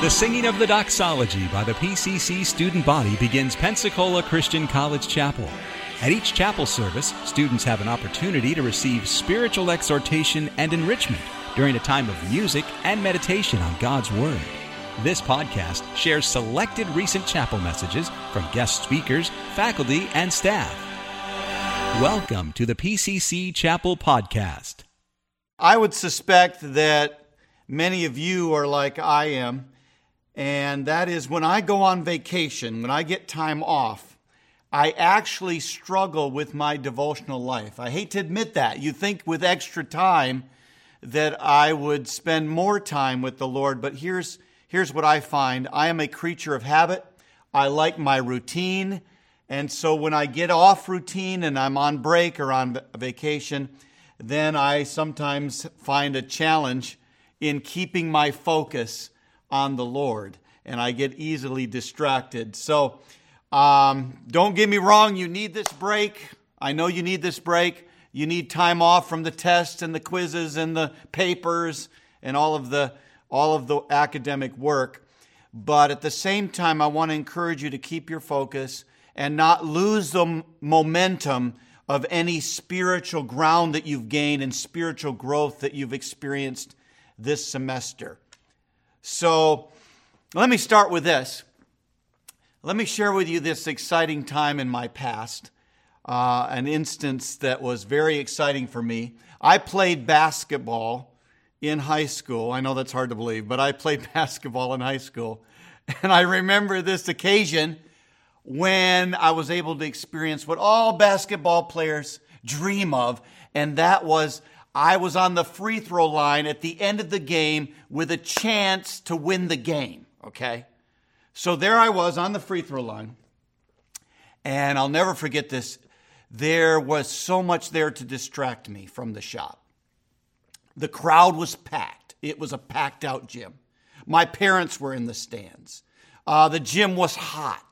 The singing of the doxology by the PCC student body begins Pensacola Christian College Chapel. At each chapel service, students have an opportunity to receive spiritual exhortation and enrichment during a time of music and meditation on God's Word. This podcast shares selected recent chapel messages from guest speakers, faculty, and staff. Welcome to the PCC Chapel Podcast. I would suspect that many of you are like I am, and that is when I go on vacation, when I get time off, I actually struggle with my devotional life. I hate to admit that. You think with extra time that I would spend more time with the Lord, but here's what I find. I am a creature of habit. I like my routine, and so when I get off routine and I'm on break or on vacation, then I sometimes find a challenge in keeping my focus on the Lord, and I get easily distracted. So don't get me wrong, you need this break. I know you need this break. You need time off from the tests and the quizzes and the papers and all of the academic work. But at the same time, I want to encourage you to keep your focus and not lose the momentum of any spiritual ground that you've gained and spiritual growth that you've experienced this semester. So let me start with this. Let me share with you this exciting time in my past, an instance that was very exciting for me. I played basketball in high school. I know that's hard to believe, but I played basketball in high school. And I remember this occasion when I was able to experience what all basketball players dream of, and that was I was on the free throw line at the end of the game with a chance to win the game, okay? So there I was on the free throw line, and I'll never forget this. There was so much there to distract me from the shot. The crowd was packed. It was a packed out gym. My parents were in the stands. The gym was hot.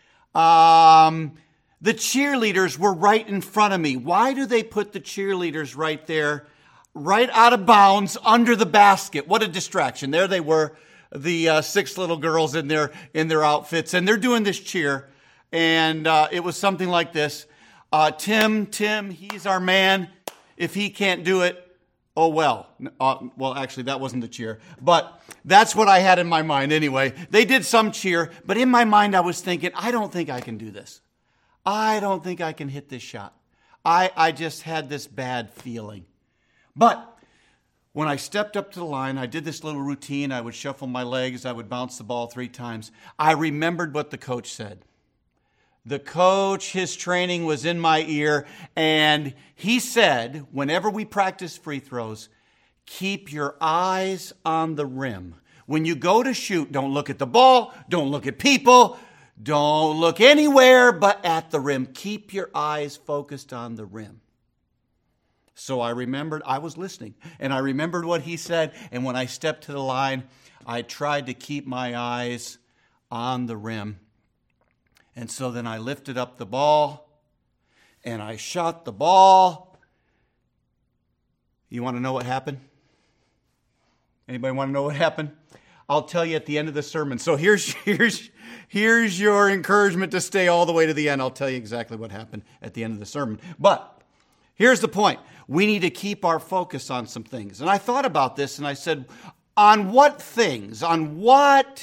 The cheerleaders were right in front of me. Why do they put the cheerleaders right there, right out of bounds under the basket? What a distraction. There they were, the 6 little girls in their outfits, and they're doing this cheer. And it was something like this. Tim, he's our man. If he can't do it, oh well. Well, actually, that wasn't the cheer. But that's what I had in my mind anyway. They did some cheer, but in my mind I was thinking, I don't think I can do this. I don't think I can hit this shot. I just had this bad feeling. But when I stepped up to the line, I did this little routine. I would shuffle my legs. I would bounce the ball 3 times. I remembered what the coach said. The coach, his training was in my ear, and he said, whenever we practice free throws, keep your eyes on the rim. When you go to shoot, don't look at the ball, don't look at people, don't look anywhere but at the rim. Keep your eyes focused on the rim. So I remembered, I was listening, and I remembered what he said, and when I stepped to the line, I tried to keep my eyes on the rim. And so then I lifted up the ball, and I shot the ball. You want to know what happened? Anybody want to know what happened? I'll tell you at the end of the sermon. So here's your encouragement to stay all the way to the end. I'll tell you exactly what happened at the end of the sermon. But here's the point. We need to keep our focus on some things. And I thought about this, and I said, on what things, on what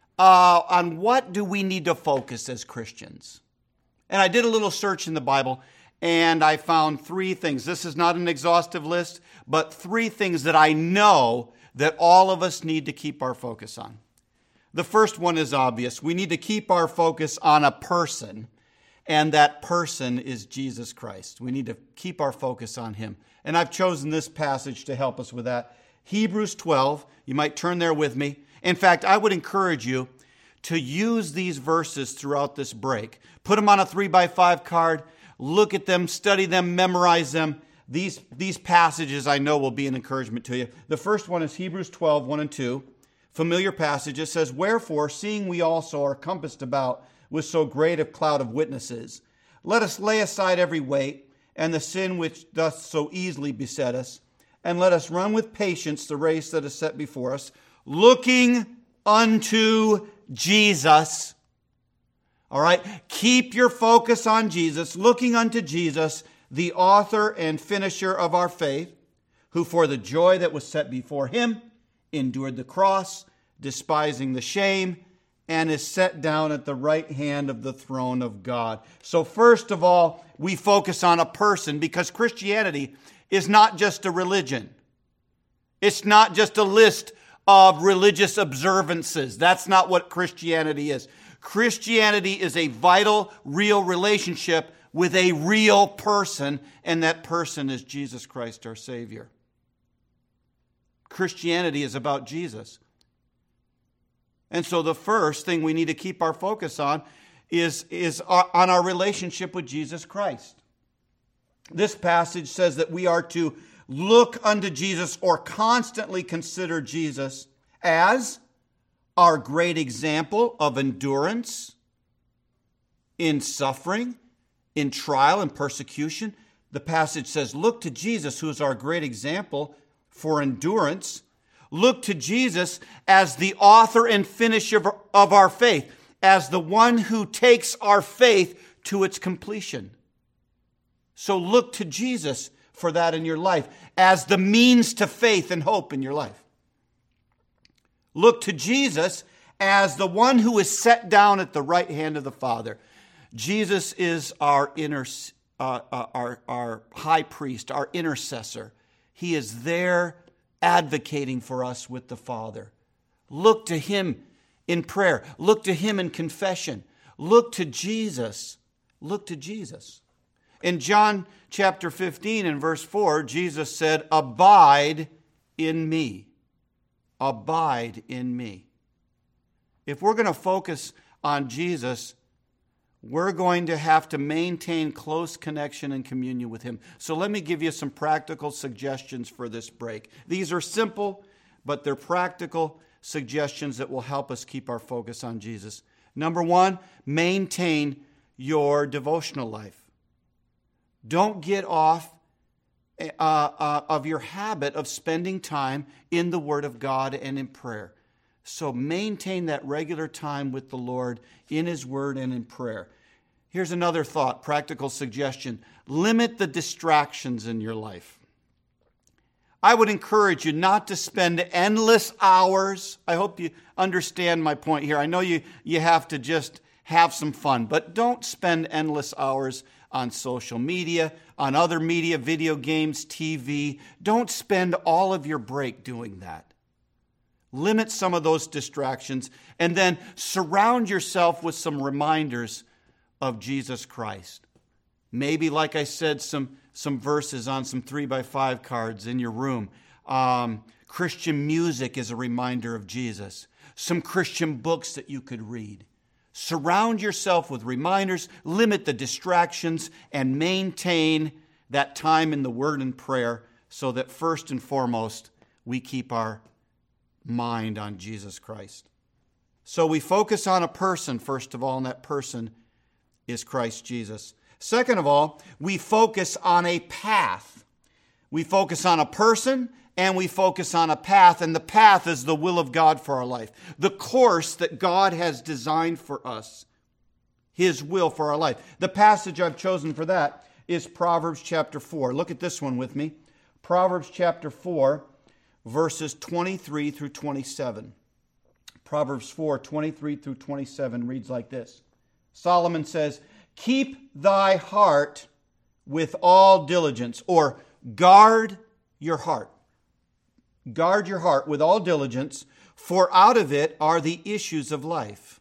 do we need to focus as Christians? And I did a little search in the Bible, and I found 3 things. This is not an exhaustive list, but 3 things that I know that all of us need to keep our focus on. The first one is obvious. We need to keep our focus on a person, and that person is Jesus Christ. We need to keep our focus on him. And I've chosen this passage to help us with that. Hebrews 12. You might turn there with me. In fact, I would encourage you to use these verses throughout this break. Put them on a 3x5 card. Look at them, study them, memorize them. These passages I know will be an encouragement to you. The first one is Hebrews 12, 1 and 2. Familiar passage. It says, "Wherefore, seeing we also are compassed about with so great a cloud of witnesses, let us lay aside every weight and the sin which doth so easily beset us, and let us run with patience the race that is set before us, looking unto Jesus. All right? Keep your focus on Jesus, looking unto Jesus, the author and finisher of our faith, who for the joy that was set before him endured the cross, despising the shame, and is set down at the right hand of the throne of God. So first of all, we focus on a person, because Christianity is not just a religion. It's not just a list of religious observances. That's not what Christianity is. Christianity is a vital, real relationship with a real person, and that person is Jesus Christ, our Savior. Christianity is about Jesus. And so the first thing we need to keep our focus on is on our relationship with Jesus Christ. This passage says that we are to look unto Jesus, or constantly consider Jesus as our great example of endurance in suffering, in trial and persecution. The passage says, look to Jesus, who is our great example for endurance. Look to Jesus as the author and finisher of our faith, as the one who takes our faith to its completion. So look to Jesus for that in your life, as the means to faith and hope in your life. Look to Jesus as the one who is set down at the right hand of the Father. Jesus is our high priest, our intercessor. He is there advocating for us with the Father. Look to him in prayer. Look to him in confession. Look to Jesus. Look to Jesus. In John chapter 15 and verse 4, Jesus said, abide in me. Abide in me. If we're going to focus on Jesus, we're going to have to maintain close connection and communion with him. So let me give you some practical suggestions for this break. These are simple, but they're practical suggestions that will help us keep our focus on Jesus. Number one, maintain your devotional life. Don't get off of your habit of spending time in the Word of God and in prayer. So maintain that regular time with the Lord in His Word and in prayer. Here's another thought, practical suggestion. Limit the distractions in your life. I would encourage you not to spend endless hours. I hope you understand my point here. I know you have to just have some fun, but don't spend endless hours on social media, on other media, video games, TV. Don't spend all of your break doing that. Limit some of those distractions, and then surround yourself with some reminders of Jesus Christ. Maybe, like I said, some verses on some 3x5 cards in your room. Christian music is a reminder of Jesus. Some Christian books that you could read. Surround yourself with reminders, limit the distractions, and maintain that time in the Word and prayer so that first and foremost, we keep our mind on Jesus Christ. So we focus on a person, first of all, and that person is Christ Jesus. Second of all, we focus on a path. We focus on a person and we focus on a path, and the path is the will of God for our life. The course that God has designed for us, His will for our life. The passage I've chosen for that is Proverbs chapter 4. Look at this one with me. Proverbs chapter 4, verses 23 through 27. Proverbs 4, 23 through 27 reads like this. Solomon says, keep thy heart with all diligence, or guard your heart. Guard your heart with all diligence, for out of it are the issues of life.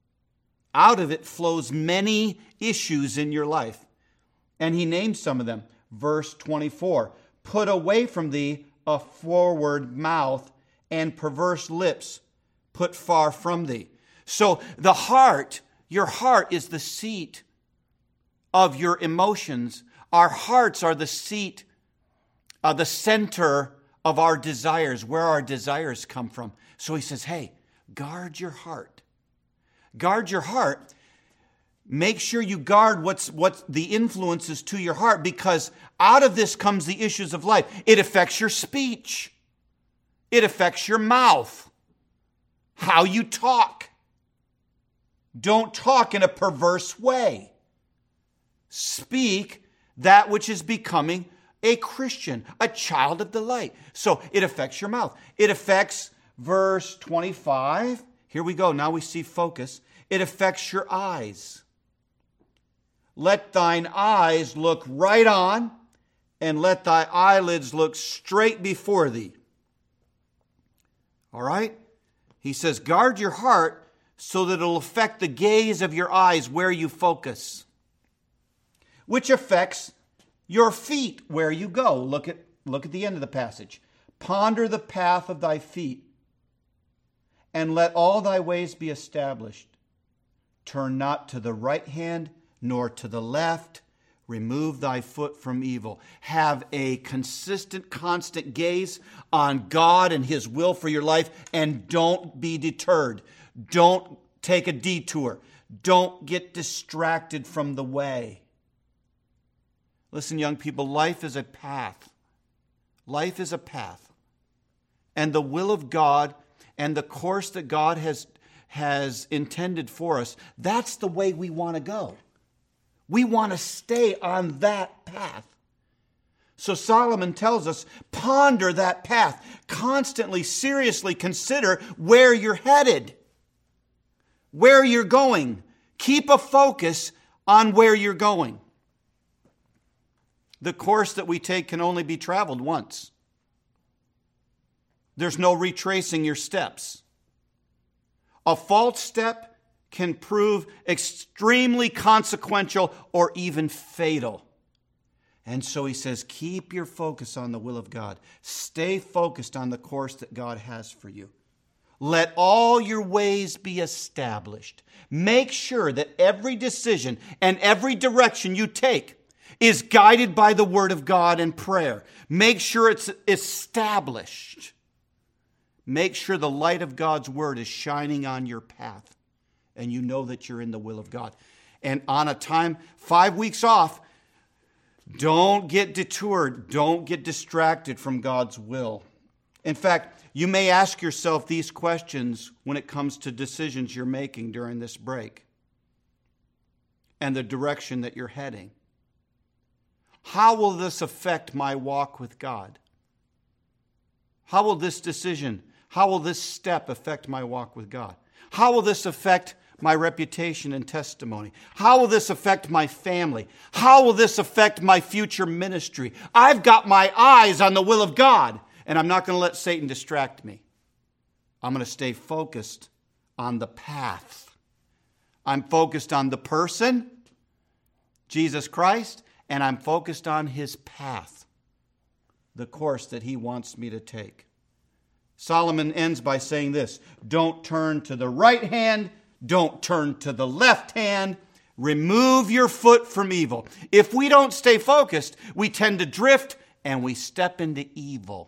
Out of it flows many issues in your life. And he names some of them. Verse 24, put away from thee a forward mouth, and perverse lips put far from thee. So the heart, your heart is the seat of your emotions. Our hearts are the seat, the center of our desires, where our desires come from. So he says, hey, guard your heart. Guard your heart. Make sure you guard what's the influences to your heart, because out of this comes the issues of life. It affects your speech. It affects your mouth. how you talk. Don't talk in a perverse way. Speak that which is becoming a Christian, a child of the light. So it affects your mouth. It affects verse 25. Here we go. Now we see focus. It affects your eyes. Let thine eyes look right on, and let thy eyelids look straight before thee. All right? He says, guard your heart so that it'll affect the gaze of your eyes where you focus, which affects your feet where you go. Look at the end of the passage. Ponder the path of thy feet, and let all thy ways be established. Turn not to the right hand, nor to the left. Remove thy foot from evil. Have a consistent, constant gaze on God and His will for your life, and don't be deterred. Don't take a detour. Don't get distracted from the way. Listen, young people, life is a path. Life is a path. And the will of God and the course that God has intended for us, that's the way we want to go. We want to stay on that path. So Solomon tells us, ponder that path. Constantly, seriously consider where you're headed, where you're going. Keep a focus on where you're going. The course that we take can only be traveled once. There's no retracing your steps. A false step can prove extremely consequential or even fatal. And so he says, keep your focus on the will of God. Stay focused on the course that God has for you. Let all your ways be established. Make sure that every decision and every direction you take is guided by the Word of God and prayer. Make sure it's established. Make sure the light of God's Word is shining on your path, and you know that you're in the will of God. And on a time, 5 weeks off, don't get detoured. Don't get distracted from God's will. In fact, you may ask yourself these questions when it comes to decisions you're making during this break and the direction that you're heading. How will this affect my walk with God? How will this decision, how will this step affect my walk with God? How will this affect my reputation and testimony? How will this affect my family? How will this affect my future ministry? I've got my eyes on the will of God, and I'm not going to let Satan distract me. I'm going to stay focused on the path. I'm focused on the person, Jesus Christ, and I'm focused on His path, the course that He wants me to take. Solomon ends by saying this: don't turn to the right hand, don't turn to the left hand. Remove your foot from evil. If we don't stay focused, we tend to drift and we step into evil.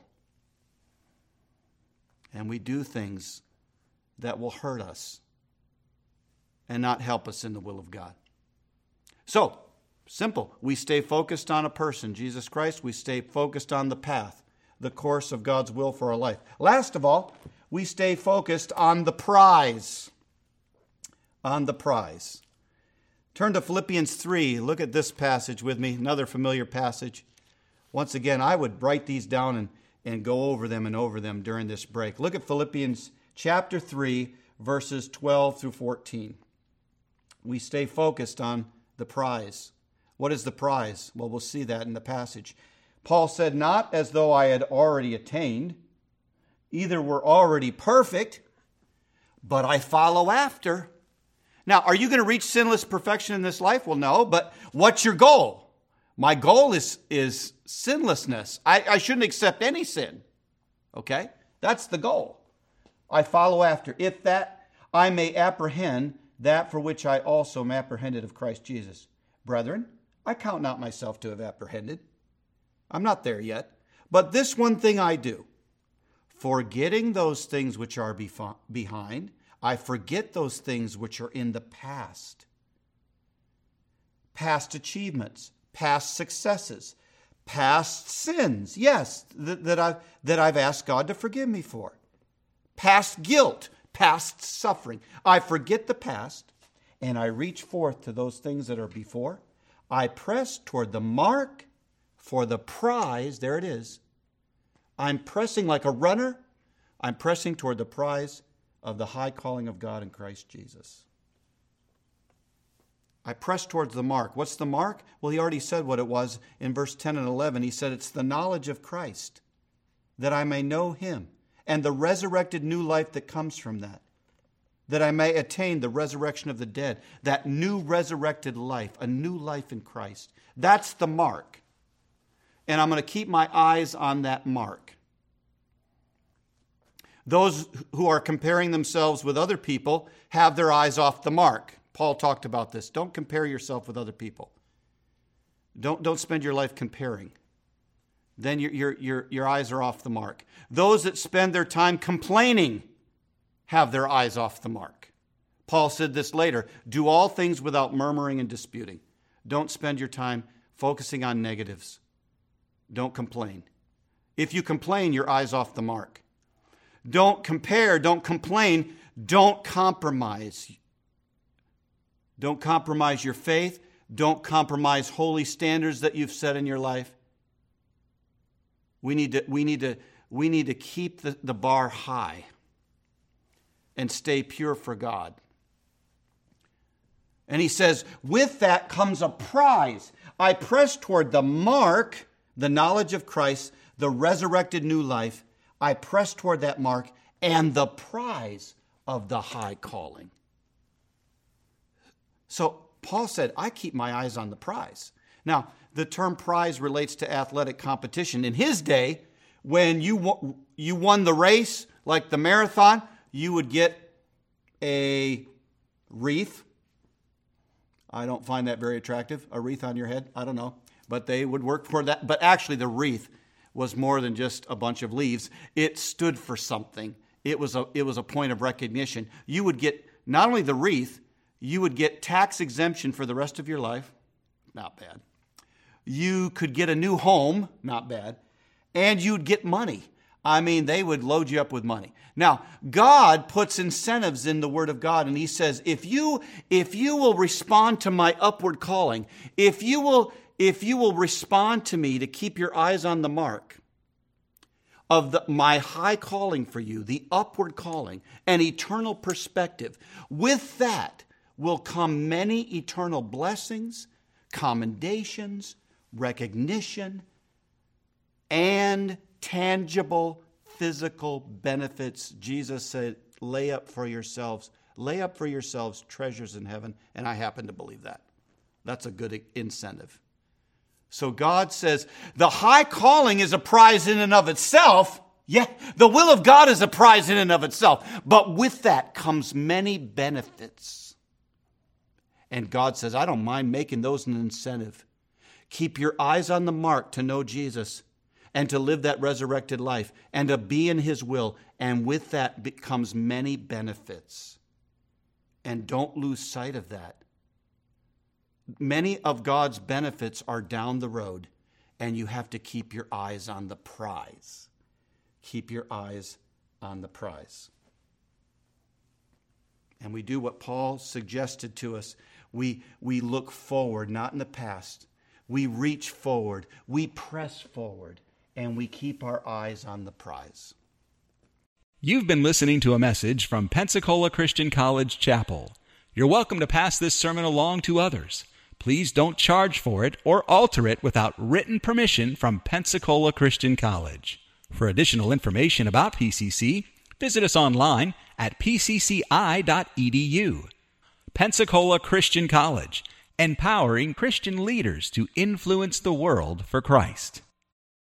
And we do things that will hurt us and not help us in the will of God. So, simple. We stay focused on a person, Jesus Christ. We stay focused on the path, the course of God's will for our life. Last of all, we stay focused on the prize. On the prize. Turn to Philippians 3. Look at this passage with me, another familiar passage. Once again, I would write these down and go over them during this break. Look at Philippians chapter 3, verses 12 through 14. We stay focused on the prize. What is the prize? Well, we'll see that in the passage. Paul said, not as though I had already attained, either were already perfect, but I follow after. Now, are you going to reach sinless perfection in this life? Well, no, but what's your goal? My goal is sinlessness. I shouldn't accept any sin. Okay? That's the goal. I follow after. If that I may apprehend that for which I also am apprehended of Christ Jesus. Brethren, I count not myself to have apprehended. I'm not there yet. But this one thing I do, forgetting those things which are behind, I forget those things which are in the past. Past achievements, past successes, past sins, yes, that I've asked God to forgive me for. Past guilt, past suffering. I forget the past, and I reach forth to those things that are before. I press toward the mark for the prize. There it is. I'm pressing like a runner. I'm pressing toward the prize of the high calling of God in Christ Jesus. I press towards the mark. What's the mark? Well, he already said what it was in verse 10 and 11. He said, it's the knowledge of Christ, that I may know him, and the resurrected new life that comes from that I may attain the resurrection of the dead, that new resurrected life, a new life in Christ. That's the mark. And I'm going to keep my eyes on that mark. Those who are comparing themselves with other people have their eyes off the mark. Paul talked about this. Don't compare yourself with other people. Don't spend your life comparing. Then your eyes are off the mark. Those that spend their time complaining have their eyes off the mark. Paul said this later, do all things without murmuring and disputing. Don't spend your time focusing on negatives. Don't complain. If you complain, your eyes off the mark. Don't compare, don't complain, don't compromise. Don't compromise your faith. Don't compromise holy standards that you've set in your life. We need to keep the bar high and stay pure for God. And he says, with that comes a prize. I press toward the mark, the knowledge of Christ, the resurrected new life. I press toward that mark and the prize of the high calling. So Paul said, I keep my eyes on the prize. Now, the term prize relates to athletic competition. In his day, when you won the race, like the marathon, you would get a wreath. I don't find that very attractive, a wreath on your head. I don't know. But they would work for that. But actually, the wreath was more than just a bunch of leaves. It stood for something. It was a point of recognition. You would get not only the wreath, you would get tax exemption for the rest of your life. Not bad. You could get a new home. Not bad. And you'd get money. I mean, they would load you up with money. Now, God puts incentives in the Word of God, and He says, if you will respond to my upward calling, if you will respond to me to keep your eyes on the mark of my high calling for you, the upward calling, an eternal perspective, with that will come many eternal blessings, commendations, recognition, and tangible physical benefits. Jesus said, lay up for yourselves treasures in heaven, and I happen to believe that. That's a good incentive. So God says, the high calling is a prize in and of itself. Yeah, the will of God is a prize in and of itself. But with that comes many benefits. And God says, I don't mind making those an incentive. Keep your eyes on the mark to know Jesus and to live that resurrected life and to be in His will. And with that becomes many benefits. And don't lose sight of that. Many of God's benefits are down the road, and you have to keep your eyes on the prize. Keep your eyes on the prize. And we do what Paul suggested to us. We look forward, not in the past. We reach forward. We press forward. And we keep our eyes on the prize. You've been listening to a message from Pensacola Christian College Chapel. You're welcome to pass this sermon along to others. Please don't charge for it or alter it without written permission from Pensacola Christian College. For additional information about PCC, visit us online at pcci.edu. Pensacola Christian College, empowering Christian leaders to influence the world for Christ.